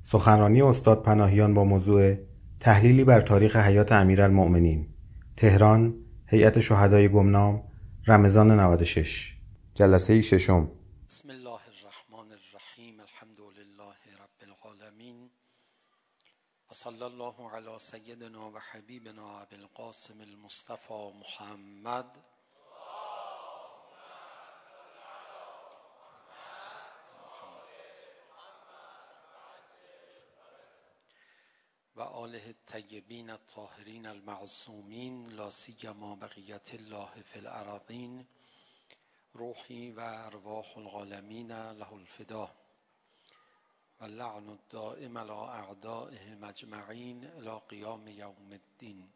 سخنرانی استاد پناهیان با موضوع تحلیلی بر تاریخ حیات امیرالمؤمنین، تهران، هیئت شهدای گمنام، رمضان 96. جلسه ششم. بسم الله الرحمن الرحیم. الحمد لله رب العالمین و صلی الله علی سیدنا و حبیبنا ابی القاسم المصطفى محمد و آله الطیبین الطاهرین المعصومین، لا سیما بقیت الله فی الارضین، روحی و ارواح العالمین له الفدا و لعن الدائم علی اعدائهم اجمعین الی قیام یوم الدین.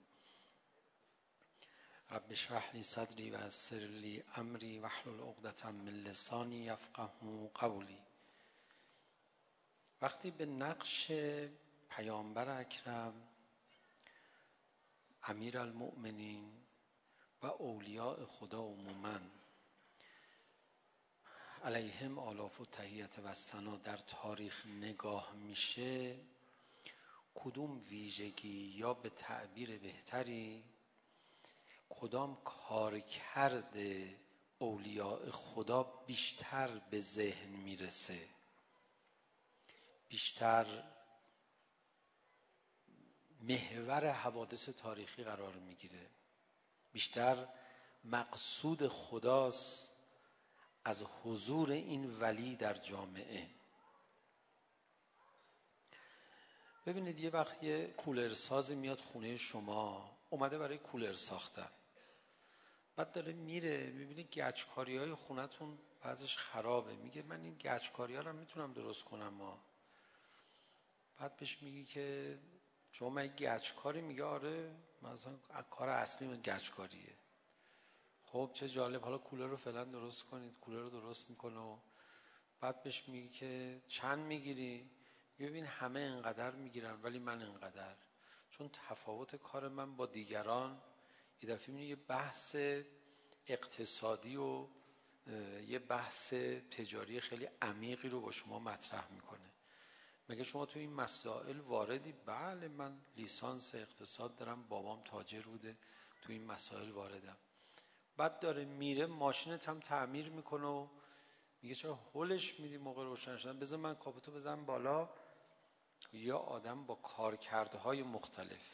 رب اشرح لی صدری و یسر لی امری واحلل عقدة من لسانی یفقهوا قولی. وقتی به نقش پیامبر اکرم، امیرالمؤمنین و اولیاء خدا عموماً علیهم آلاف و تحیت و ثنا در تاریخ نگاه میشه، کدوم ویژگی یا به تعبیر بهتری کدام کارکرد اولیاء خدا بیشتر به ذهن میرسه، بیشتر محور حوادث تاریخی قرار میگیره، بیشتر مقصود خداست از حضور این ولی در جامعه. ببینید یه وقت یه کولرسازی میاد خونه شما، اومده برای کولر ساختن، بعد داره میره میبینی گچکاری های خونتون بعضش خرابه، میگه من این گچکاری ها رو میتونم درست کنم بعد بهش میگی که شما من گچکاری؟ میگه آره، مثلا کار اصلی من گچکاریه. خب چه جالب، حالا کولر رو فعلا درست کنید. کولر رو درست میکنه و بعد بهش میگی که چند میگیری؟ ببین همه انقدر میگیرن ولی من انقدر، چون تفاوت کار من با دیگران. یه دفعه میبینی یه بحث اقتصادی و یه بحث تجاری خیلی عمیقی رو با شما مطرح میکنه. مگه شما تو این مسائل واردی؟ بله من لیسانس اقتصاد دارم، بابام تاجر بوده، تو این مسائل واردم. بعد داره میره ماشینت هم تعمیر میکنه و میگه چرا هولش میدی موقع روشن شدن، بذار من کاپوتو بزنم بالا. یا آدم با کارکردهای مختلف،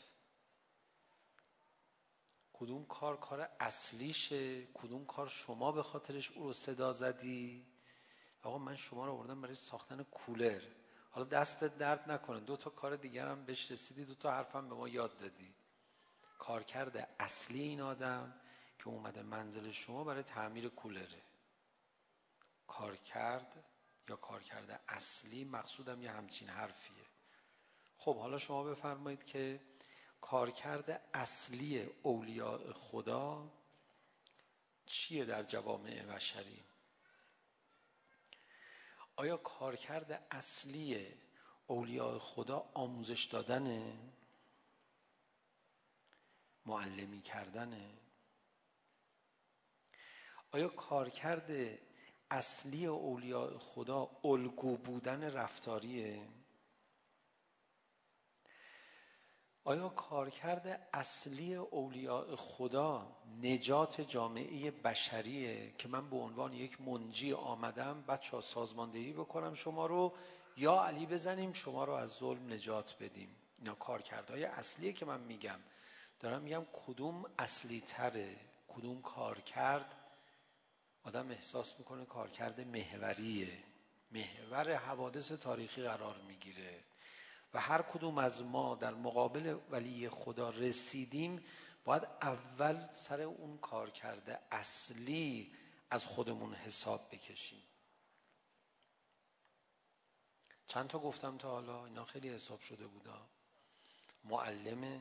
کدوم کار اصلیشه، کدوم کار شما به خاطرش او رو صدا زدی. آقا من شما رو آوردم برای ساختن کولر، حالا دستت درد نکنه 2 تا کار دیگر هم بهش رسیدی، 2 تا حرفم به ما یاد دادی. کارکرد اصلی این آدم که اومده منزل شما برای تعمیر کولره، کارکرد یا کارکرد اصلی، مقصودم یه همچین حرفیه. خب حالا شما بفرمایید که کارکرد اصلی اولیاء خدا چیه در جوامع بشری؟ آیا کارکرد اصلی اولیاء خدا آموزش دادنه؟ معلمی کردنه؟ آیا کارکرد اصلی اولیاء خدا الگو بودن رفتاریه؟ آیا کارکرد اصلی اولیاء خدا نجات جامعه بشریه که من به عنوان یک منجی آمدم بچه‌ها سازماندهی بکنم شما رو، یا علی بزنیم شما رو از ظلم نجات بدیم؟ اینا کارکردهای اصلیه که من میگم. دارم میگم کدوم اصلی تره، کدوم کارکرد آدم احساس میکنه کارکرد محوریه، محور حوادث تاریخی قرار میگیره. و هر کدوم از ما در مقابل ولی خدا رسیدیم باید اول سر اون کارکرد اصلی از خودمون حساب بکشیم. چند تا گفتم تا حالا، اینا خیلی حساب شده بودا. معلمه،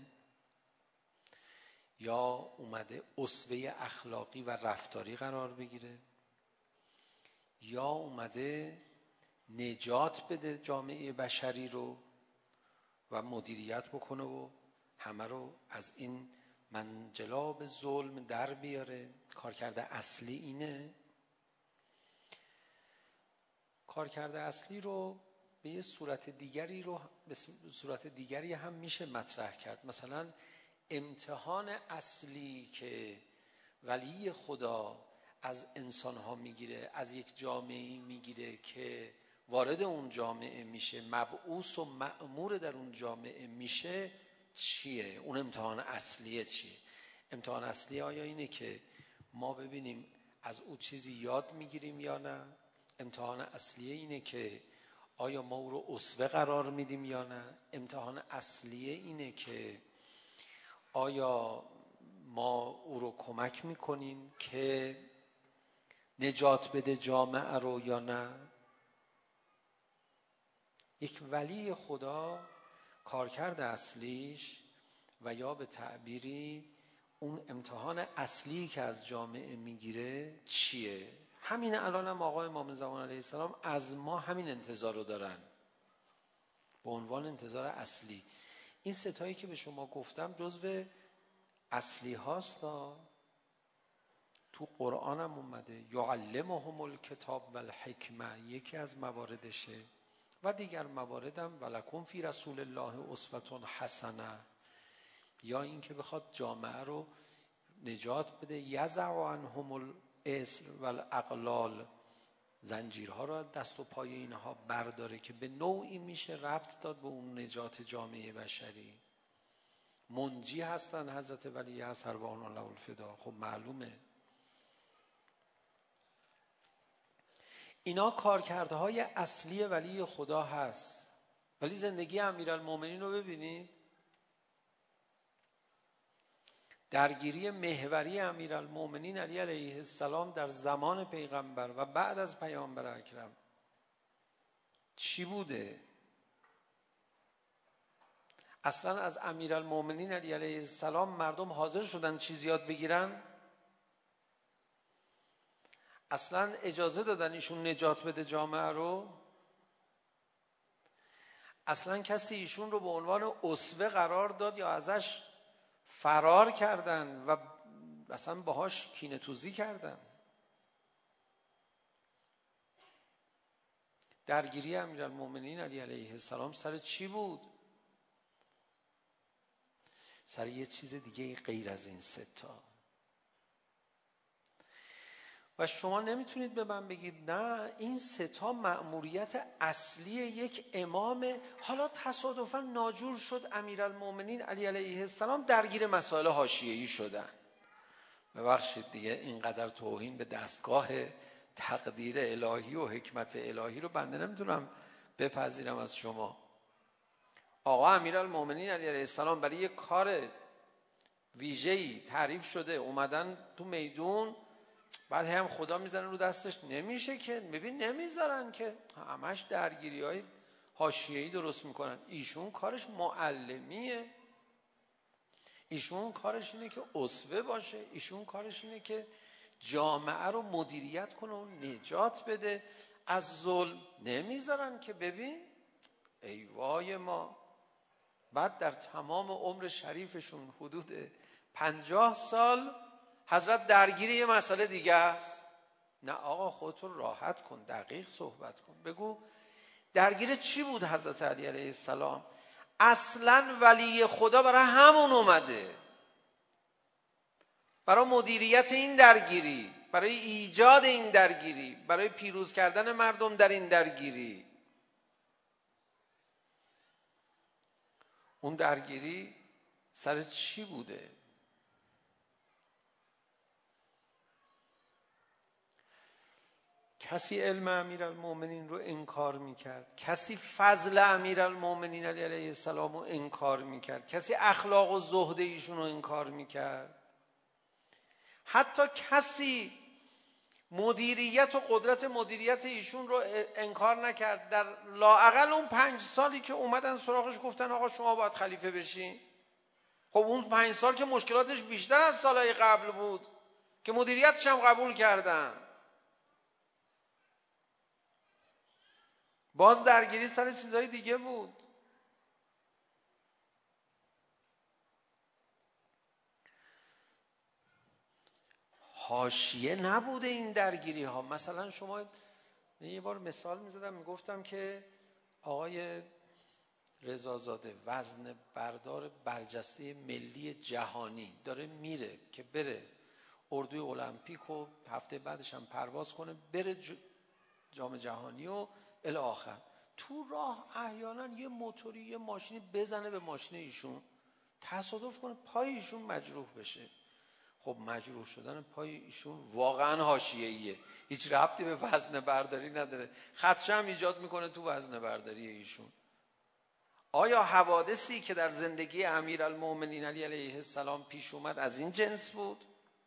یا اومده اسوه اخلاقی و رفتاری قرار بگیره، یا اومده نجات بده جامعه بشری رو و مدیریت بکنه و همه رو از این منجلاب ظلم در بیاره. کارکرد اصلی اینه. کارکرد اصلی رو به یه صورت دیگری هم میشه مطرح کرد. مثلا امتحان اصلی که ولی خدا از انسانها میگیره، از یک جامعه میگیره که وارد اون جامعه میشه، مبعوث و مأمور در اون جامعه میشه، چیه؟ اون امتحان اصلیه چیه؟ امتحان اصلی آیا اینه که ما ببینیم از او چیزی یاد میگیریم یا نه؟ امتحان اصلیه اینه که آیا ما او رو اسوه قرار میدیم یا نه؟ امتحان اصلیه اینه که آیا ما او رو کمک میکنیم که نجات بده جامعه رو یا نه؟ یک ولی خدا کارکرد اصلیش و یا به تعبیری اون امتحان اصلی که از جامعه میگیره چیه؟ همین الان هم آقای امام زمان علیه السلام از ما همین انتظار رو دارن به عنوان انتظار اصلی. این ستایی که به شما گفتم جزو اصلی هاست، تو قرآن هم اومده یعلمهم الکتاب و الحکمه، یکی از مواردشه، و دیگر مواردم ولکم فی رسول الله اسوة حسنه، یا این که بخواد جامعه رو نجات بده، یضع عنهم الاسر والاغلال، زنجیرها رو دست و پای اینها برداره، که به نوعی میشه ربط داد به اون نجات جامعه بشری. منجی هستن حضرت ولی هست ارواحنا له الفدا. خب معلومه اینا کارکردهای اصلی ولی خدا هست. ولی زندگی امیرالمومنین رو ببینید، درگیری محوری امیرالمومنین علی علیه السلام در زمان پیغمبر و بعد از پیامبر اکرم چی بوده؟ اصلا از امیرالمومنین علی علیه السلام مردم حاضر شدن چیز یاد بگیرن؟ اصلا اجازه دادن ایشون نجات بده جامعه رو؟ اصلا کسی ایشون رو به عنوان اسوه قرار داد یا ازش فرار کردن و اصلا باهاش کینه توزی کردن؟ درگیری امیرالمومنین علی علیه السلام سر چی بود؟ سر یه چیز دیگه غیر از این ستا. و شما نمیتونید به من بگید نه این ستا مأموریت اصلی یک امامه، حالا تصادفاً ناجور شد امیرالمومنین علی علیه السلام درگیر مسائل حاشیه‌ای شدن. ببخشید دیگه اینقدر توهین به دستگاه تقدیر الهی و حکمت الهی رو بنده نمیتونم بپذیرم از شما. آقا امیرالمومنین علی علیه السلام برای یک کار ویژه‌ای تعریف شده، اومدن تو میدون، بعد هم خدا میزنه رو دستش، نمیشه که، ببین نمیذارن که، همش درگیری های حاشیه‌ای درست میکنن. ایشون کارش معلمیه، ایشون کارش اینه که اسوه باشه، ایشون کارش اینه که جامعه رو مدیریت کنه و نجات بده از ظلم. نمیذارن که، ببین ای وای ما. بعد در تمام عمر شریفشون حدود 50 سال حضرت درگیر یه مسئله دیگه است. نه آقا خودت رو راحت کن، دقیق صحبت کن، بگو درگیر چی بود حضرت علی علیه السلام؟ اصلا ولی خدا برای همون اومده، برای مدیریت این درگیری، برای ایجاد این درگیری، برای پیروز کردن مردم در این درگیری. اون درگیری سر چی بوده؟ کسی علم امیرالمومنین رو انکار میکرد، کسی فضل امیرالمومنین علیه السلام رو انکار میکرد، کسی اخلاق و زهد ایشون رو انکار میکرد، حتی کسی مدیریت و قدرت مدیریت ایشون رو انکار نکرد. در لااقل اون 5 سالی که اومدن سراغش گفتن آقا شما باید خلیفه بشین، خب اون 5 سال که مشکلاتش بیشتر از سالهای قبل بود که مدیریتش هم قبول کردن. باز درگیری سر چیزهای دیگه بود. حاشیه نبوده این درگیری ها. مثلا شما یه بار مثال میزدم، میگفتم که آقای رضازاده وزن بردار برجسته ملی جهانی داره میره که بره اردوی المپیک و هفته بعدش هم پرواز کنه بره جام جهانی و الی آخر. تو راه احیانا یه موتوری یه ماشینی بزنه به ماشین ایشون، تصادف کنه پای ایشون مجروح بشه. خب مجروح شدن پای ایشون واقعا حاشیه‌ایه، هیچ ربطی به وزن برداری نداره، خدشه هم ایجاد میکنه تو وزن برداری ایشون. آیا حوادثی که در زندگی امیرالمؤمنین علی علیه السلام پیش اومد از این جنس بود؟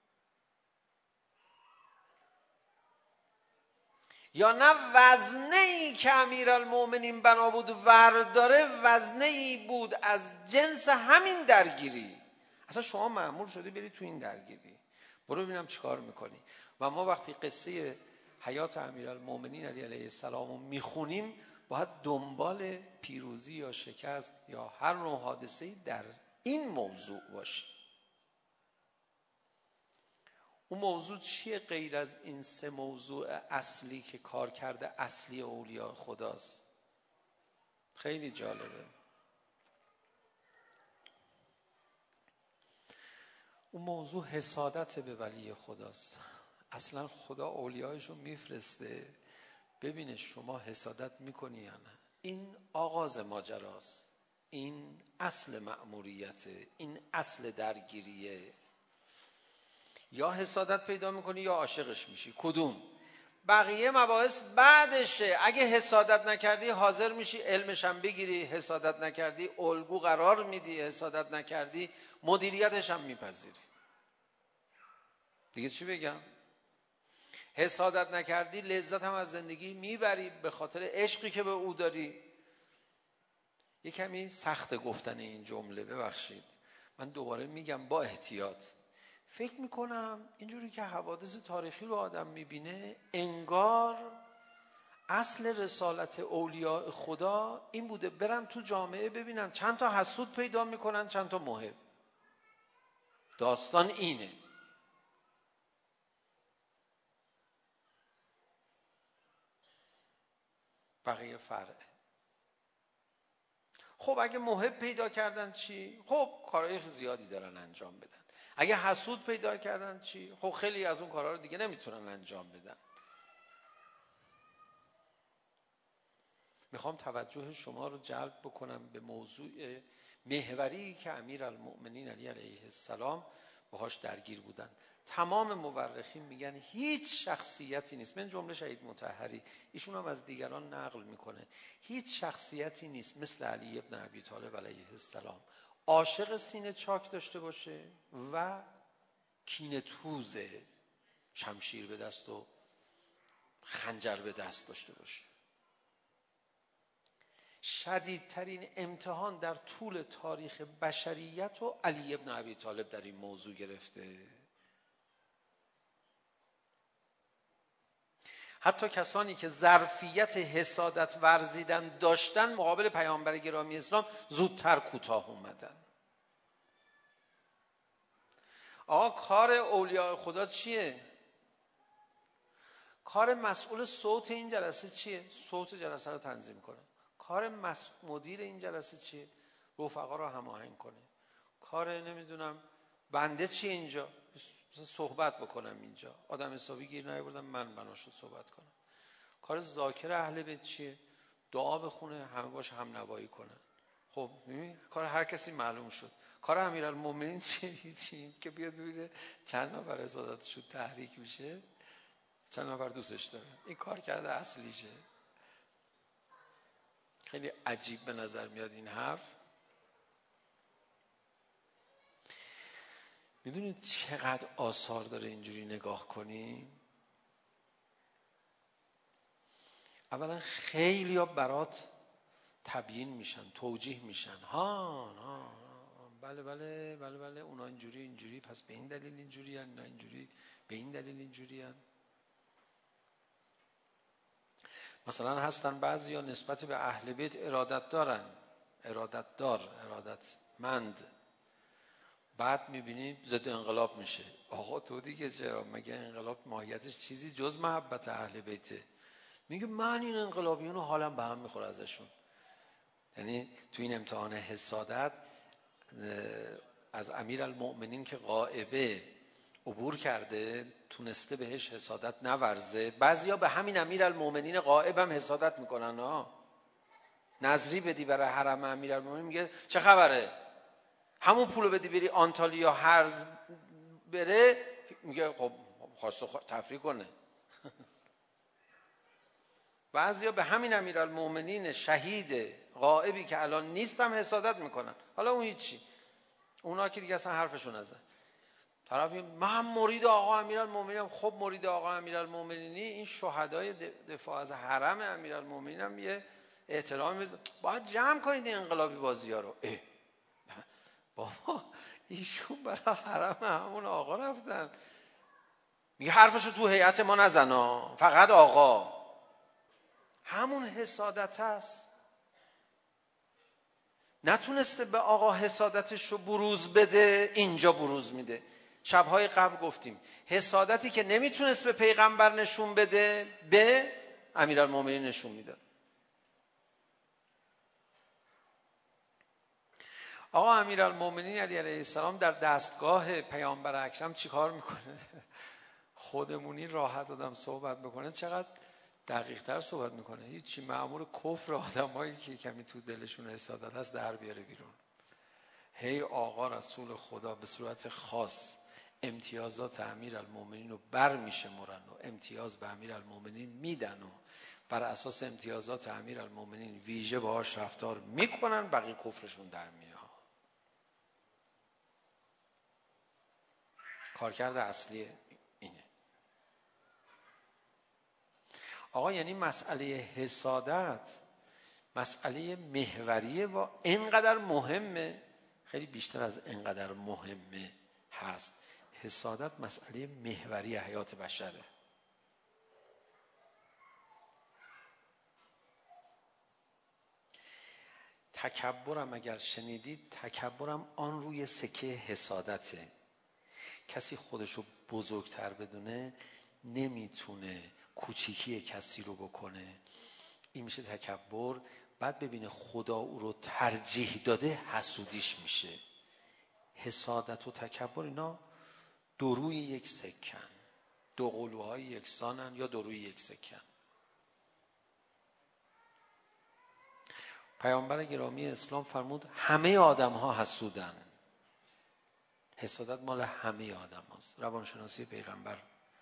یا نه وزنه‌ای که امیرالمؤمنین بنا بود ورداره وزنه‌ای بود از جنس همین درگیری؟ اصلا شما مأمور شدی بری تو این درگیری، برو ببینم چیکار میکنی. و ما وقتی قصه حیات امیرالمؤمنین علی علیه السلام رو میخونیم باید دنبال پیروزی یا شکست یا هر نوع حادثه‌ای در این موضوع باشه. اون موضوع چیه غیر از این سه موضوع اصلی که کار کرده اصلی اولیاء خداست؟ خیلی جالبه. اون موضوع حسادت به ولی خداست. اصلا خدا اولیایشو میفرسته ببینه شما حسادت میکنی یا نه. این آغاز ماجراست، این اصل مأموریته، این اصل درگیریه. یا حسادت پیدا میکنی یا عاشقش میشی، کدوم؟ بقیه مباحث بعدشه. اگه حسادت نکردی حاضر میشی علمش هم بگیری، حسادت نکردی الگو قرار میدی، حسادت نکردی مدیریتش هم میپذیری. دیگه چی بگم؟ حسادت نکردی لذت هم از زندگی میبری به خاطر عشقی که به او داری. یه کمی سخت گفتن این جمله، ببخشید من دوباره میگم با احتیاط. فکر میکنم اینجوری که حوادث تاریخی رو آدم میبینه انگار اصل رسالت اولیاء خدا این بوده برن تو جامعه ببینن چند تا حسود پیدا میکنن چند تا محب. داستان اینه. بقیه فرعه. خب اگه محب پیدا کردن چی؟ خب کارهای زیادی دارن انجام بدن. اگه حسود پیدا کردن چی؟ خب خیلی از اون کارها رو دیگه نمیتونن انجام بدن. میخوام توجه شما رو جلب بکنم به موضوع محوری که امیرالمؤمنین علی علیه السلام باهاش درگیر بودن. تمام مورخین میگن هیچ شخصیتی نیست، من جمله شهید مطهری ایشون هم از دیگران نقل میکنه، هیچ شخصیتی نیست مثل علی ابن ابی طالب علیه السلام عاشق سینه چاک داشته باشه و کینه توز شمشیر به دست و خنجر به دست داشته باشه. شدیدترین امتحان در طول تاریخ بشریت و علی ابن ابی طالب در این موضوع گرفته. حتی کسانی که ظرفیت حسادت ورزیدن داشتن مقابل پیامبر گرامی اسلام زودتر کوتاه اومدن. آقا کار اولیاء خدا چیه؟ کار مسئول صوت این جلسه چیه؟ صوت جلسه رو تنظیم کنه. کار مدیر این جلسه چیه؟ رفقا رو هماهنگ کنه. کار نمیدونم بنده چیه اینجا؟ صحبت بکنم اینجا. آدم حسابی گیر نیاوردم من بنا شد صحبت کنم. کار ذاکر اهل بیت چیه؟ دعا بخونه، همه باش هم نوایی کنن. خب کار هر کسی معلوم شد. کار امیرالمؤمنین چیه؟ هیچی که بیاد ببینه چند نفر حسادتشون تحریک میشه، چند نفر دوستش داره. این کار کرده اصلیشه. خیلی عجیب به نظر میاد این حرف. میدونید چقدر آثار داره اینجوری نگاه کنی؟ اولا خیلی ها برات تبیین میشن، توجیه میشن. بله اونا اینجوری پس به این دلیل اینجوری هن، نه اینجوری به این دلیل اینجوری هن. مثلا هستن بعضی ها نسبت به اهل بیت ارادتمند، بعد میبینی ضد انقلاب میشه. آقا تو دیگه چرا؟ مگه انقلاب ماهیتش چیزی جز محبت اهل بیته؟ میگه من این انقلابیون رو حالم به هم میخوره ازشون. یعنی تو این امتحان حسادت از امیرالمؤمنین که غائبه عبور کرده، تونسته بهش حسادت نورزه. بعضیا به همین امیرالمؤمنین غائب هم حسادت میکنن ها. نظری بدی برای حرم امیرالمؤمنین، میگه چه خبره، همون پولو بدی بری آنتالیا هرز بره، میگه خب خواسته تفریح کنه. بعضیا به همین امیرالمؤمنین شهید غائبی که الان نیستم حسادت میکنن. حالا اون هیچی، اونا که دیگه اصلا حرفشون نزن. طرف من مرید آقا امیرالمؤمنینم. خب مرید آقا امیرالمؤمنینی، این شهدای دفاع از حرم امیرالمؤمنین هم یه احترام بذار. باید جمع کنید این انقلابی بازی‌ها رو. بابا ایشون برای حرم همون آقا رفتن. میگه حرفشو تو هیئت ما نزنا، فقط آقا. همون حسادت هست. نتونسته به آقا حسادتش رو بروز بده، اینجا بروز میده. شبهای قبل گفتیم حسادتی که نمیتونست به پیغمبر نشون بده، به امیرالمؤمنین نشون میده. آقا امیرالمؤمنین علی علیه السلام در دستگاه پیامبر اکرم چیکار میکنه؟ خودمونی راحت آدم صحبت بکنه چقدر دقیق تر صحبت میکنه. هیچی، مأمور کفر آدمایی که کمی تو دلشون حسادت هست در بیاره بیرون. هی آقا رسول خدا به صورت خاص امتیازات امیرالمؤمنین رو بر میشمرن و امتیاز به امیرالمؤمنین میدن و بر اساس امتیازات امیرالمؤمنین ویژه باهاش رفتار میکنن، بقیه کفرشون در میاد. کارکرد اصلی اینه. آقا یعنی مسئله حسادت مسئله محوریه و اینقدر مهمه، خیلی بیشتر از اینقدر مهمه هست. حسادت مسئله محوری حیات بشره. تکبرم اگر شنیدید، تکبرم آن روی سکه حسادته. کسی خودشو بزرگتر بدونه نمیتونه کوچیکی کسی رو بکنه، این میشه تکبر. بعد ببینه خدا او رو ترجیح داده، حسودیش میشه. حسادت و تکبر اینا دو روی یک سکن، دو قلوهای یکسانن یا دو روی یک سکن. پیامبر گرامی اسلام فرمود همه آدم ها حسودن. حسادت مال همه آدم هاست. روانشناسی پیغمبر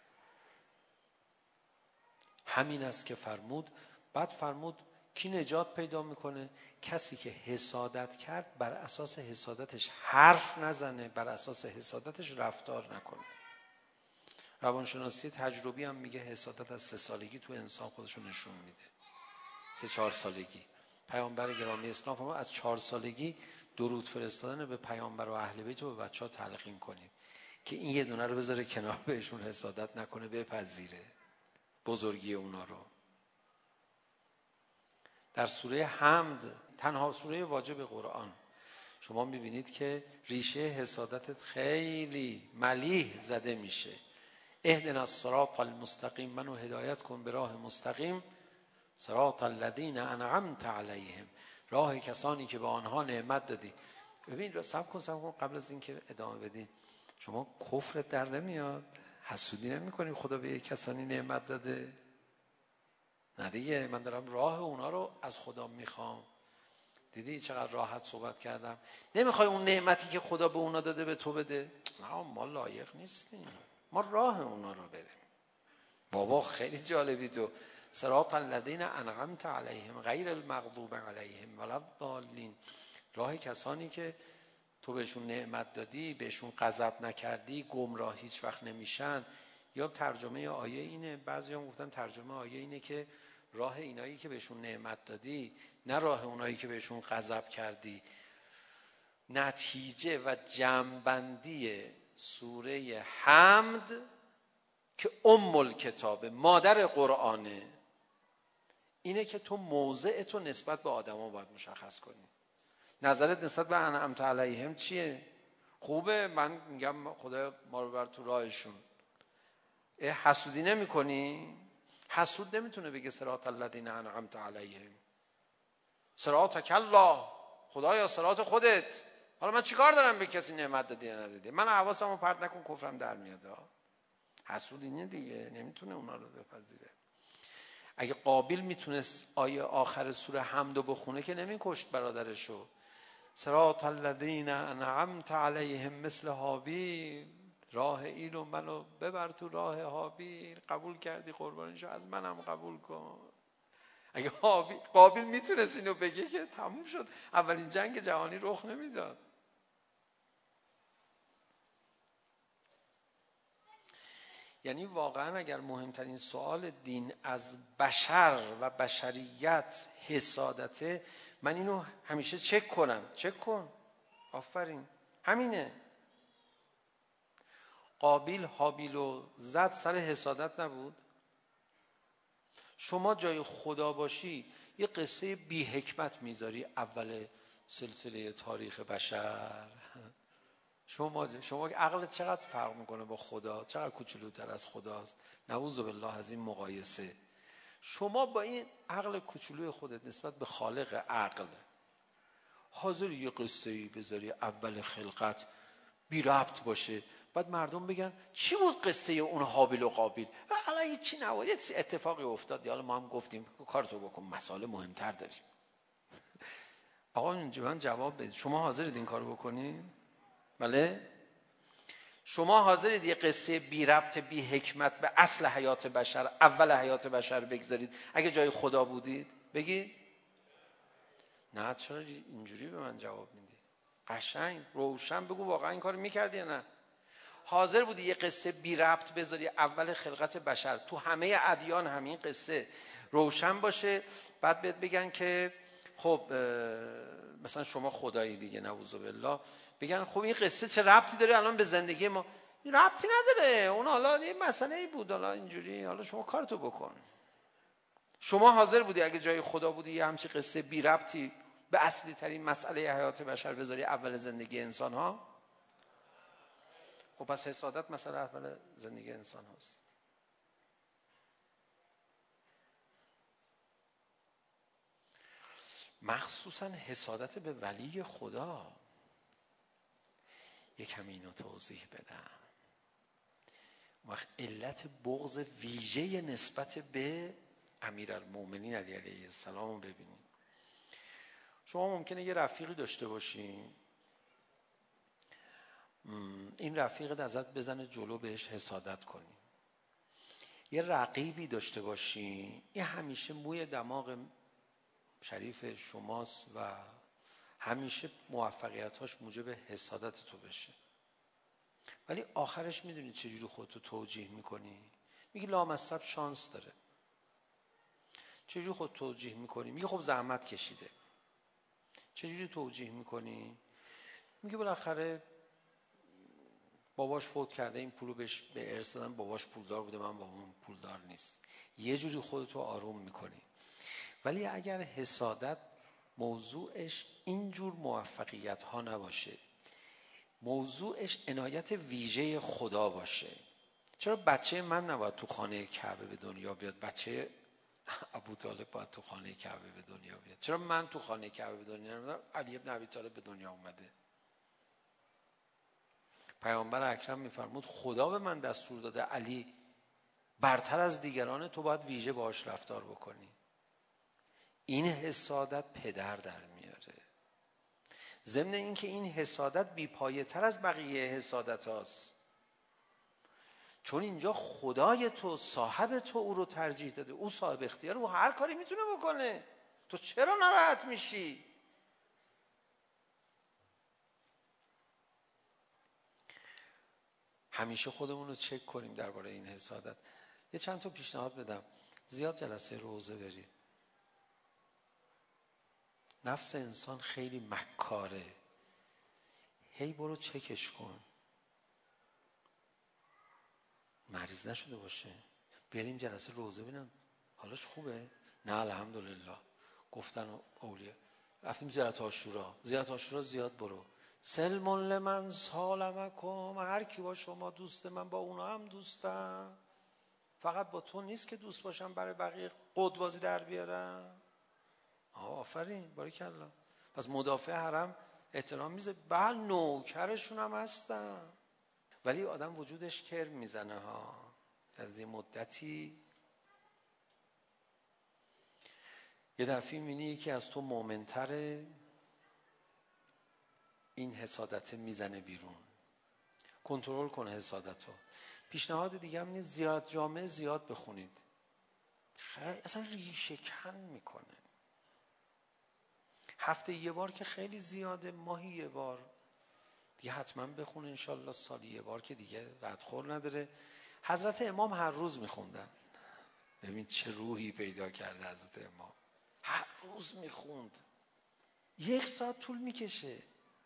همین است که فرمود. بعد فرمود کی نجات پیدا میکنه؟ کسی که حسادت کرد بر اساس حسادتش حرف نزنه، بر اساس حسادتش رفتار نکنه. روانشناسی تجربی هم میگه حسادت از 3 سالگی تو انسان خودشو نشون میده. 3-4 سالگی. پیامبر گرامی اسلام فرمود از 4 سالگی درود فرستادن به پیامبر و اهل بیت رو به بچه‌ها تلقین کنید که این یه دونه رو بذاره کنار، بهشون حسادت نکنه، بپذیره بزرگی اونا رو. در سوره حمد، تنها سوره واجب قرآن، شما میبینید که ریشه حسادت خیلی ملیح زده میشه. اهدنا الصراط المستقیم، منو هدایت کن به راه مستقیم، صراط الذین انعمت علیهم، راه کسانی که به آنها نعمت دادی. ببین صبر کن قبل از اینکه ادامه بدیم، شما کفرت در نمیاد؟ حسودی نمی کنی خدا به کسانی نعمت داده؟ نه دیگه، من دارم راه اونا رو از خدا میخوام. دیدی چقدر راحت صحبت کردم؟ نمیخوای اون نعمتی که خدا به اونا داده به تو بده؟ نه ما لایق نیستیم، ما راه اونا رو بریم. بابا خیلی جالبی تو. صراط الذین انعمت علیهم غیر المغضوب علیهم ولا الضالین، راه کسانی که تو بهشون نعمت دادی، بهشون غضب نکردی، گمراه هیچ وقت نمیشن. یا ترجمه آیه اینه، بعضی‌ها گفتن ترجمه آیه اینه که راه اینایی که بهشون نعمت دادی، نه راه اونایی که بهشون غضب کردی. نتیجه و جمع‌بندی سوره حمد که الکتاب، مادر قرآنه، اینه که تو موضع تو نسبت به آدما باید مشخص کنی. نظرت نسبت به انعمت علیهم چیه؟ خوبه؟ من میگم خدا ما رو بر تو راهشون. حسودی نمی کنی؟ حسود نمیتونه بگه صراط الذین انعمت علیهم. صراطک الله، خدایا صراط خودت. حالا من چیکار دارم به کسی نعمت دادی یا ندادی؟ من حواسمو پرت نکن کفرم در میاد. حسود اینه دیگه، نمیتونه اونا رو بپذیره. اگه قابیل میتونست آیه آخر سوره حمدو بخونه که نمیکشت برادرشو. صراط الذین انعمت علیهم مثل هابیل، راه ایلو منو ببر تو راه هابیل. قبول کردی قربانشو، از منم قبول کن. اگه قابیل میتونست اینو بگه که تموم شد، اولین جنگ جهانی رخ نمیداد. یعنی واقعا اگر مهمترین سوال دین از بشر و بشریت حسادته، من اینو همیشه چک کنم. چک کن. آفرین، همینه. قابیل هابیلو زد سر حسادت نبود؟ شما جای خدا باشی یه قصه بی حکمت میذاری اول سلسله تاریخ بشر. شما عقلت چقدر فرق میکنه با خدا؟ چقدر کوچولوتر از خداست؟ نعوذ بالله از این مقایسه. شما با این عقل کوچولوی خودت نسبت به خالق عقل حاضر یه قصه‌ای بذاری اول خلقت بی ربط باشه، بعد مردم بگن چی بود قصه اون هابیل و قابیل؟ حالا هیچی نبود، یه اتفاقی افتاد، حالا ما هم گفتیم کارتو بکن، مسائل مهمتر داریم. آقا اینجا من جواب بدید، شما حاضرید این کارو بکنید؟ بله؟ شما حاضرید یه قصه بی ربط بی حکمت به اصل حیات بشر، اول حیات بشر بگذارید اگه جای خدا بودید؟ بگید. نه چرا اینجوری به من جواب میدی؟ قشنگ روشن بگو واقعا این کارو میکردی یا نه؟ حاضر بودی یه قصه بی ربط بذاری اول خلقت بشر، تو همه ادیان همین قصه روشن باشه، بعد بهت بگن که خب مثلا شما خدایی دیگه نعوذ بالله، بگن خب این قصه چه ربطی داره الان به زندگی ما؟ ربطی نداره، اون حالا یه مسئله بود، حالا اینجوری، حالا شما کارتو بکن. شما حاضر بودی اگه جای خدا بودی یه همچین قصه بی ربطی به اصلی ترین مسئله حیات بشر بذاری اول زندگی انسان ها؟ خب پس حسادت مسئله اول زندگی انسان هاست. مخصوصا حسادت به ولی خدا. یکم اینو توضیح بدم. وقت علت بغض ویژه نسبت به امیرالمومنین علیه السلام رو ببینید. شما ممکنه یه رفیقی داشته باشین، این رفیقت ازت بزنه جلو بهش حسادت کنی. یه رقیبی داشته باشین، این همیشه موی دماغ شریف شماست و همیشه موفقیتاش موجب حسادت تو بشه، ولی آخرش میدونی چجوری خودتو توجیه میکنی؟ میگی لامصب شانس داره. چجوری خودت توجیه میکنی؟ میگی خب زحمت کشیده. چجوری توجیه میکنی؟ میگی بالاخره باباش فوت کرده، این پولو بهش به ارث دادن، باباش پولدار بوده، من بابام پولدار نیست. یه جوری خودتو آروم میکنی. ولی اگر حسادت موضوعش اینجور موفقیت ها نباشه، موضوعش عنایت ویژه خدا باشه. چرا بچه من نباید تو خانه کعبه به دنیا بیاد؟ بچه ابوطالب باید تو خانه کعبه به دنیا بیاد. چرا من تو خانه کعبه به دنیا نمیام؟ علی ابن ابی طالب به دنیا اومده. پیامبر اکرم میفرمود خدا به من دستور داده علی برتر از دیگران، تو باید ویژه باهاش رفتار بکنی. این حسادت پدر در میاره. ضمن این که این حسادت بی‌پایه تر از بقیه حسادت هاست، چون اینجا خدای تو، صاحب تو او رو ترجیح داده، او صاحب اختیار، او هر کاری میتونه بکنه، تو چرا ناراحت میشی؟ همیشه خودمون رو چک کنیم درباره این حسادت. یه چند تا پیشنهاد بدم. زیاد جلسه روزه برید. نفس انسان خیلی مکاره. هی برو چکش کن، مریض نشده باشه. بریم جلسه روزه ببینم حالش خوبه؟ نه الحمدلله. گفتن اولیاء. رفتیم زیارت عاشورا. زیارت عاشورا زیاد برو. سلم لمن سالمکم، هر کی با شما دوست، من با اونا هم دوستم. فقط با تو نیست که دوست باشم برای بقیه قدبازی در بیارم. آفرین، باریکلا. پس مدافع حرم احترام میذاره. بله نوکرشون هم هستن، ولی آدم وجودش کرم میزنه ها. از این مدتی یه دفعه میبینی یکی از تو مومنتره، این حسادت میزنه بیرون. کنترل کن حسادتو. پیشنهاد دیگه هم اینه زیاد جامعه زیاد بخونید. خیلی اصلا ریشه کن میکنه. هفته یه بار که خیلی زیاده، ماهی یه بار دیگه حتما بخون انشالله. سالی یه بار که دیگه ردخور نداره. حضرت امام هر روز میخوندن. ببین چه روحی پیدا کرده حضرت امام. هر روز میخوند. 1 ساعت طول میکشه.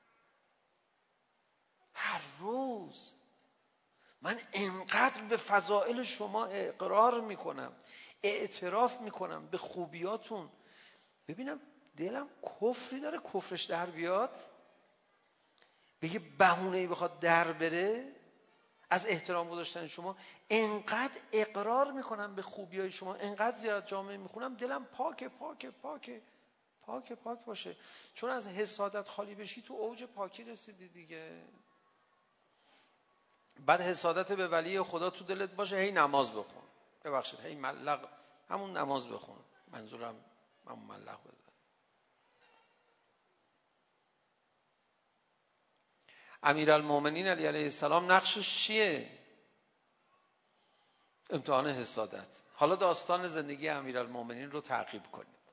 هر روز. من انقدر به فضائل شما اقرار میکنم، اعتراف میکنم به خوبیاتون. ببینم دلم کفری داره کفرش در بیاد، بگه بهونه‌ای بخواد در بره از احترام گذاشتن شما. انقدر اقرار میکنم به خوبیای شما، انقدر زیارت جامعه میخونم، دلم پاکه پاکه پاکه پاکه پاک باشه. چون از حسادت خالی بشی تو اوج پاکی رسیدی دیگه. بعد حسادت به ولی خدا تو دلت باشه، هی نماز بخون. ببخشید هی ملق، همون نماز بخون. منظورم همون ملق بزن. امیرالمومنین علی علیه السلام نقشش چیه؟ امتحان حسادت. حالا داستان زندگی امیرالمومنین رو تعقیب کنید.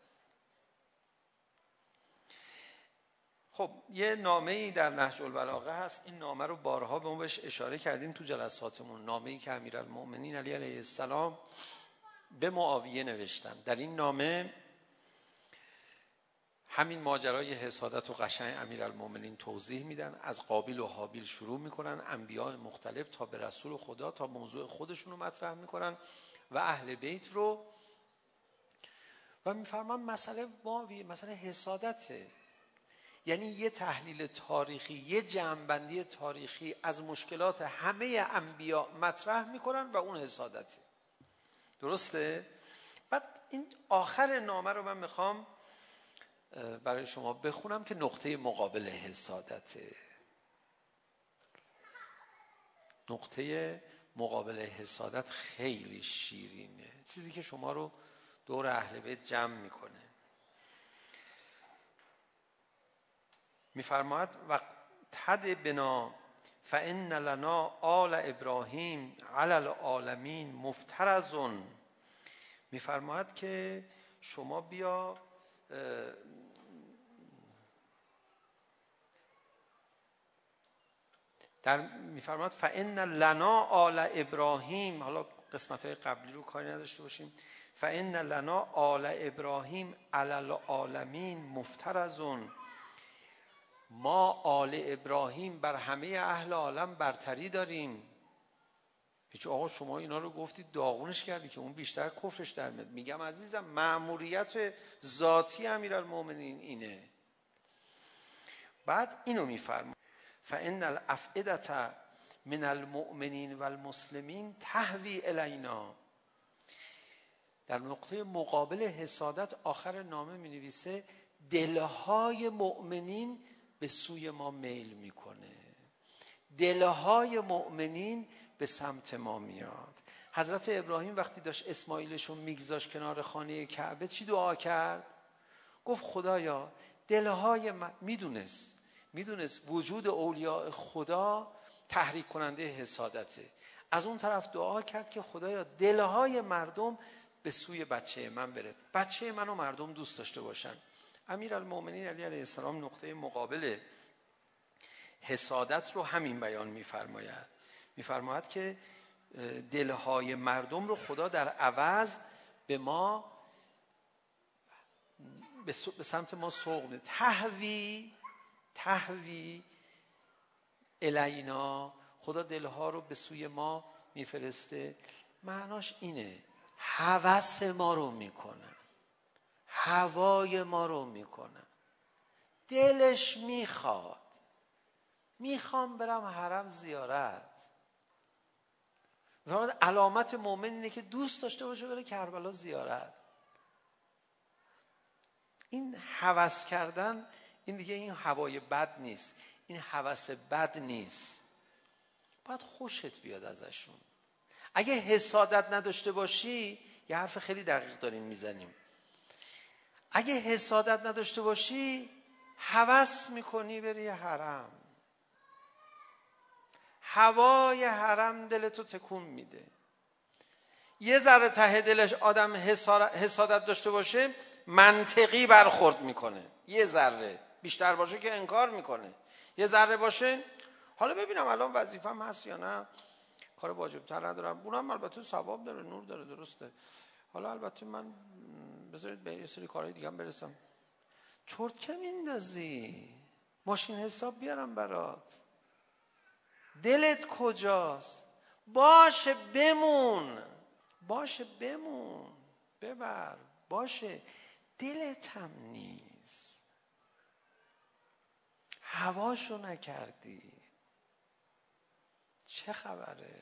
خب یه نامه‌ای در نهج البلاغه هست. این نامه رو بارها به ما بهش اشاره کردیم تو جلساتمون. نامه‌ای که امیرالمومنین علی علیه السلام به معاویه نوشتن. در این نامه همین ماجرای حسادت و قشنگ امیرالمومنین توضیح میدن. از قابیل و حابیل شروع میکنن، انبیاء مختلف تا به رسول خدا، تا موضوع خودشون رو مطرح میکنن و اهل بیت رو، و میفرمان مسئله حسادته. یعنی یه تحلیل تاریخی، یه جمع‌بندی تاریخی از مشکلات همه انبیاء مطرح میکنن و اون حسادته. درسته؟ بعد این آخر نامه رو من میخوام برای شما بخونم که نقطه مقابل حسادته. نقطه مقابل حسادت خیلی شیرینه، چیزی که شما رو دور اهل بیت جمع میکنه. میفرماید وقتد بنا فان لنا آل ابراهیم علی العالمین مفترض. میفرماید که شما بیا میفرماید فان لنا آل ابراهیم، حالا قسمت‌های قبلی رو کاری نداشته باشیم، فان لنا آل ابراهیم علی العالمین مفترض. ما آل ابراهیم بر همه اهل عالم برتری داریم. پیچ آقا شما اینا رو گفتید داغونش کردی که اون بیشتر کفرش در میاد. میگم عزیزم مأموریت ذاتی امیرالمومنین اینه. بعد اینو میفرما فان الافئدة من المؤمنین والمسلمین تهوی الینا. در نقطه مقابل حسادت آخر نامه می نویسه دلهای مؤمنین به سوی ما میل میکنه، دلهای مؤمنین به سمت ما میاد. حضرت ابراهیم وقتی داشت اسماعیلشو میگذاشت کنار خانه کعبه چی دعا کرد؟ گفت خدایا دلهای من، میدونست وجود اولیاء خدا تحریک کننده حسادته. از اون طرف دعا کرد که خدایا دلهای مردم به سوی بچه من بره، بچه منو مردم دوست داشته باشن. امیرالمومنین علی علیه السلام نقطه مقابل حسادت رو همین بیان میفرماید که دلهای مردم رو خدا در عوض به ما به سمت ما سوق میده. تهوی الینا، خدا دلها رو به سوی ما میفرسته. معناش اینه هوس ما رو میکنه، هوای ما رو میکنه. دلش میخوام برم حرم زیارت. علامت مؤمن اینه که دوست داشته باشه بره کربلا زیارت. این هوس کردن، این دیگه این هوای بد نیست، این هوس بد نیست، باید خوشت بیاد ازشون. اگه حسادت نداشته باشی، یه حرف خیلی دقیق داریم میزنیم، اگه حسادت نداشته باشی هوس میکنی بری حرم، هوای حرم دلتو تکون میده. یه ذره ته دلش آدم حسادت داشته باشه منطقی برخورد میکنه، یه ذره بیشتر باشه که انکار میکنه، یه ذره باشه حالا ببینم الان وظیفه‌م هست یا نه، کار واجب‌تر ندارم، اونم البته ثواب داره، نور داره، درسته، حالا البته من بذارید به یه سری کارهای دیگه هم برسم. چرت که میندازی؟ ماشین حساب بیارم برات، دلت کجاست؟ باشه بمون، باشه بمون، ببر، باشه، دلت هم نیست، هواشو نکردی، چه خبره؟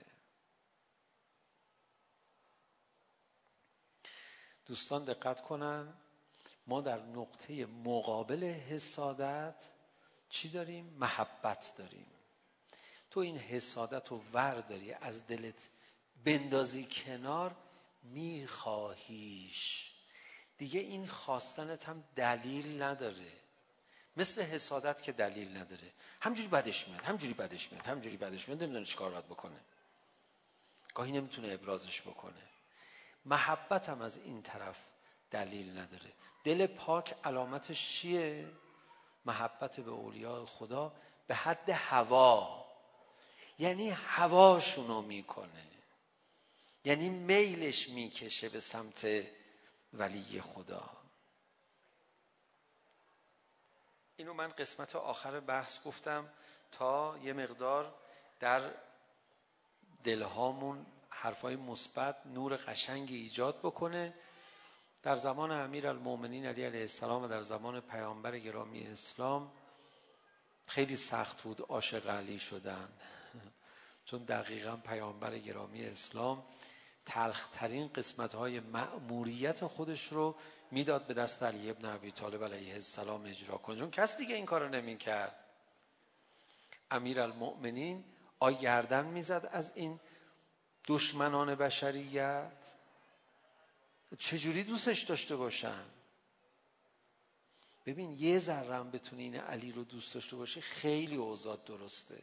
دوستان دقت کنن، ما در نقطه مقابل حسادت چی داریم؟ محبت داریم. تو این حسادت رو ور داری از دلت بندازی کنار، میخواهیش دیگه، این خواستنت هم دلیل نداره، مثل حسادت که دلیل نداره، همجوری بدش میاد، همجوری بدش میاد، همجوری بدش میاد، نمیدونه چیکار باید بکنه، گاهی نمیتونه ابرازش بکنه. محبت هم از این طرف دلیل نداره. دل پاک علامتش چیه؟ محبت به اولیاء خدا به حد هوا، یعنی هواشونو میکنه، یعنی میلش میکشه به سمت ولی خدا. اینو من قسمت آخر بحث گفتم تا یه مقدار در دلهامون حرفای مثبت، نور قشنگی ایجاد بکنه. در زمان امیرالمومنین علی علیه السلام و در زمان پیامبر گرامی اسلام خیلی سخت بود عاشق علی شدن، چون دقیقاً پیامبر گرامی اسلام تلخترین قسمت‌های مأموریت خودش رو میداد به دست علی ابن ابی طالب علیه السلام اجرا کنه، چون کس دیگه این کارو نمی‌کرد. امیرالمؤمنین گردن میزد از این دشمنان بشریت، چجوری دوستش داشته باشن؟ ببین یه ذره هم بتونی این علی رو دوست داشته باشی خیلی اوضاع درسته.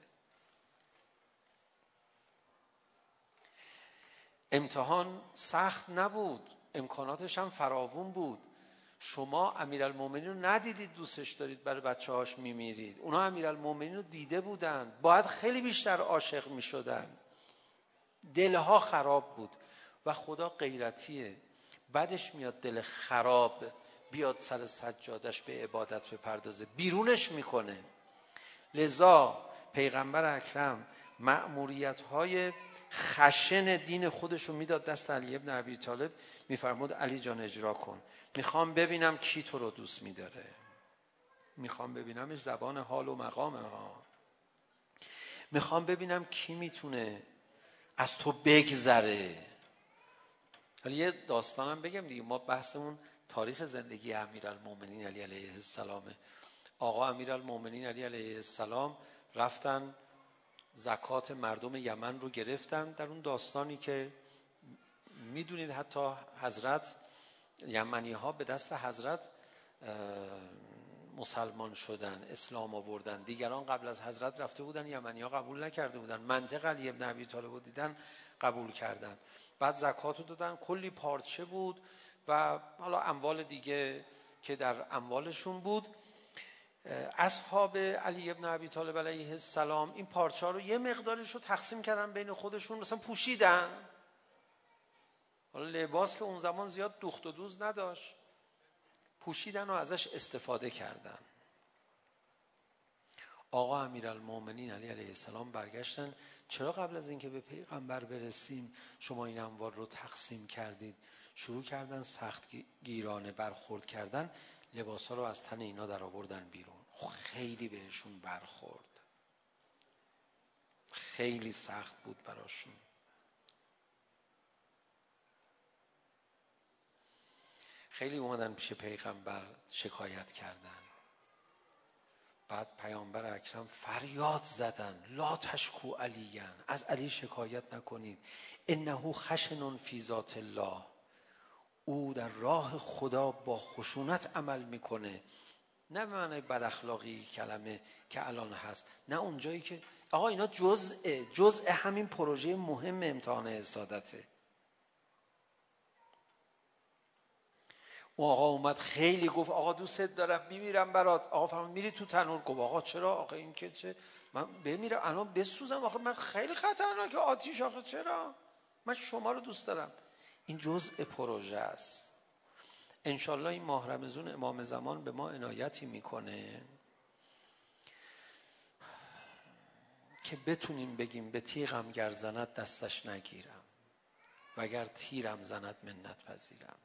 امتحان سخت نبود، امکاناتش هم فراوون بود. شما امیرالمومنین رو ندیدید دوستش دارید، برای بچه‌هاش میمیرید. اونا امیرالمومنین رو دیده بودن، باید خیلی بیشتر عاشق میشدن. دلها خراب بود و خدا غیرتیه، بعدش میاد دل خراب بیاد سر سجادش به عبادت بپردازه، بیرونش میکنه. لذا پیغمبر اکرم مأموریت‌های خشن دین خودش رو میداد دست علی ابن ابی طالب، میفرمود علی جان اجرا کن، میخوام ببینم کی تو رو دوست میداره، میخوام ببینمش زبان حال و مقامه ها، میخوام ببینم کی میتونه از تو بگذره. حالا یه داستانم بگم دیگه، ما بحثمون تاریخ زندگی امیرالمومنین علی علیه السلامه. آقا امیرالمومنین علی علیه السلام رفتن زکات مردم یمن رو گرفتن. در اون داستانی که میدونید حتی حضرت، یمنی ها به دست حضرت مسلمان شدن، اسلام آوردن. دیگران قبل از حضرت رفته بودن، یمنی ها قبول نکرده بودن، منطق علی ابن ابی طالب رو دیدن قبول کردن. بعد زکات رو دادن، کلی پارچه بود و حالا اموال دیگه که در اموالشون بود. اصحاب علی ابن ابی طالب علیه السلام این پارچه ها رو یه مقدارش رو تقسیم کردن بین خودشون، مثلا پوشیدن. حالا لباس که اون زمان زیاد دوخت و دوز نداشت، پوشیدن و ازش استفاده کردن. آقا امیرالمومنین علی علیه السلام برگشتن، چرا قبل از اینکه به پیغمبر برسیم شما این اموال رو تقسیم کردید؟ شروع کردن سخت گیرانه برخورد کردن، لباسا رو از تن اینا در آوردن بیرون. خیلی بهشون برخورد، خیلی سخت بود براشون. خیلی اومدن پیش پیغمبر شکایت کردن. بعد پیامبر اکرم فریاد زدن لا تشکو علیًا، از علی شکایت نکنید، انه خشن فی ذات الله، او در راه خدا با خشونت عمل میکنه. نه به معنی بد اخلاقی کلمه که الان هست، نه اونجایی که آقا اینا جزء همین پروژه مهم امتحان حسادته. اون آقا اومد خیلی گفت آقا دوستت دارم میمیرم برات. آقا فرمود میری تو تنور؟ گفت آقا چرا؟ آقا این که چه من بمیرم الان بسوزم؟ آقا من خیلی خطرناکه آتیش. آقا چرا؟ من شما رو دوست دارم. این جزء پروژه است. انشالله این ماه رمضان امام زمان به ما عنایتی میکنه که بتونیم بگیم به تیغم گر زند دستش نگیرم و اگر تیرم زند منت پذیرم.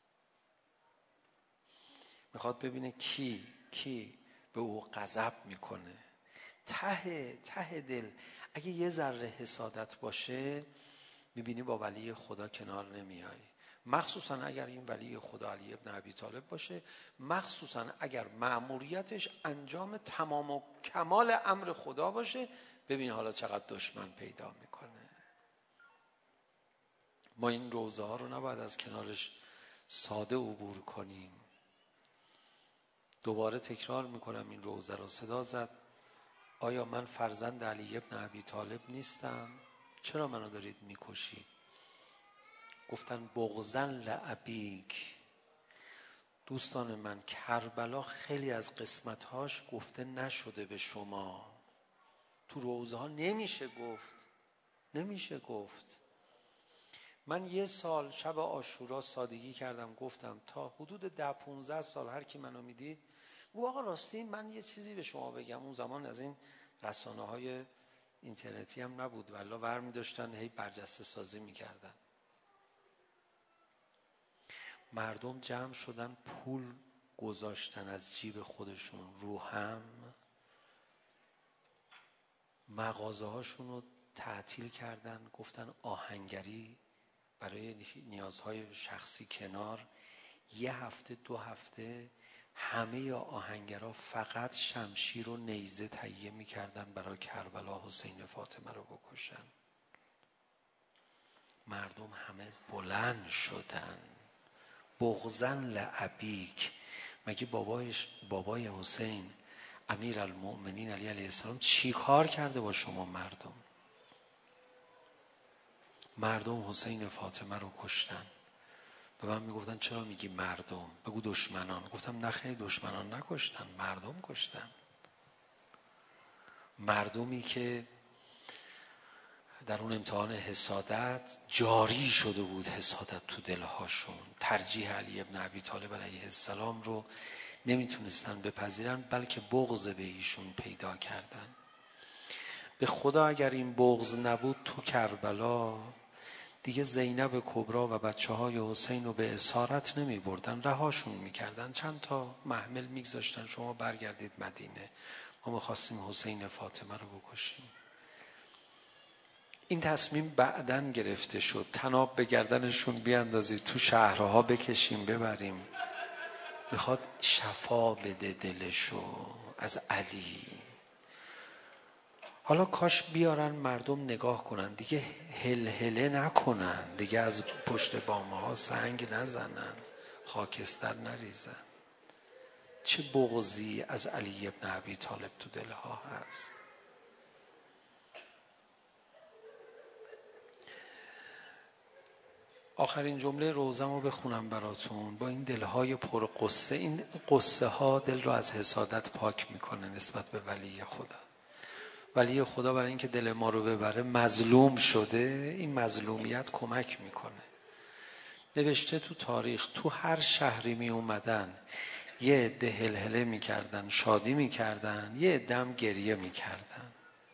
میخواد ببینه کی به او غضب میکنه. ته دل اگه یه ذره حسادت باشه میبینی با ولی خدا کنار نمیای. مخصوصا اگر این ولی خدا علی ابن ابی طالب باشه، مخصوصا اگر مأموریتش انجام تمام و کمال امر خدا باشه. ببین حالا چقدر دشمن پیدا میکنه. ما این روزه ها رو نباید از کنارش ساده عبور کنیم. دوباره تکرار میکنم این روزه رو. صدا زد آیا من فرزند علی ابن ابی طالب نیستم؟ چرا منو دارید میکشید؟ گفتن بغضن لابیک. دوستان من، کربلا خیلی از قسمتهاش گفته نشده به شما. تو روزه ها نمیشه گفت. من یه سال شب عاشورا سادگی کردم، گفتم تا حدود 10-15 سال هر کی منو میدید گفت آقا راستی من یه چیزی به شما بگم. اون زمان از این رسانه های اینترنتی هم نبود، والله برمی داشتن هی برجسته سازی میکردن. مردم جمع شدن پول گذاشتن از جیب خودشون رو هم، مغازه هاشون رو تعطیل کردن، گفتن آهنگری برای نیازهای شخصی کنار. 1 هفته 2 هفته همه آهنگرها فقط شمشیر و نیزه تهیه میکردن برای کربلا حسین فاطمه رو بکشن. مردم همه بلند شدن. بغضن لابیک. مگه بابای حسین امیرالمؤمنین علی علیه السلام چی کار کرده با شما مردم حسین فاطمه رو کشتن. به من میگفتن چرا میگی مردم؟ بگو دشمنان. گفتم نه خیر، دشمنان نکشتن، مردم کشتن. مردمی که در اون امتحان حسادت جاری شده بود، حسادت تو دلهاشون، ترجیح علی ابن ابی طالب علیه السلام رو نمیتونستن بپذیرن، بلکه بغض به ایشون پیدا کردن. به خدا اگر این بغض نبود تو کربلا دیگه زینب کبرا و بچه های حسین رو به اسارت نمی بردن، رهاشون میکردن، چند تا محمل میگذاشتن شما برگردید مدینه، ما میخواستیم حسین فاطمه رو بکشیم. این تصمیم بعدن گرفته شد، طناب به گردنشون بیاندازید، تو شهرها بکشیم ببریم. میخواد شفا بده دلشو از علی. حالا کاش بیارن مردم نگاه کنن، دیگه هلهله نکنن، دیگه از پشت بامه ها سنگ نزنن، خاکستر نریزن. چه بغضی از علی ابن ابی طالب تو دلها هست. آخرین جمله روزمو بخونم براتون با این دلهای پر قصه. این قصه ها دل رو از حسادت پاک میکنه نسبت به ولی خدا. ولی خدا برای اینکه دل ما رو ببره مظلوم شده، این مظلومیت کمک میکنه. نوشته تو تاریخ تو هر شهری می اومدن یه عده هلهله میکردن، شادی میکردن، یه عده هم گریه میکردن.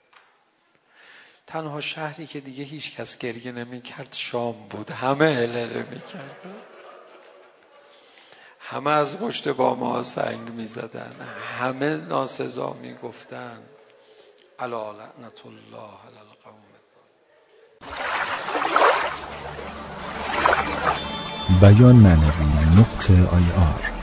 تنها شهری که دیگه هیچ کس گریه نمیکرد شام بود، همه هلهله میکردن، همه از پشت بام ها سنگ میزدن، همه ناسزا میگفتن الا لعنت الله علی القوم. بیانمعنوی.ir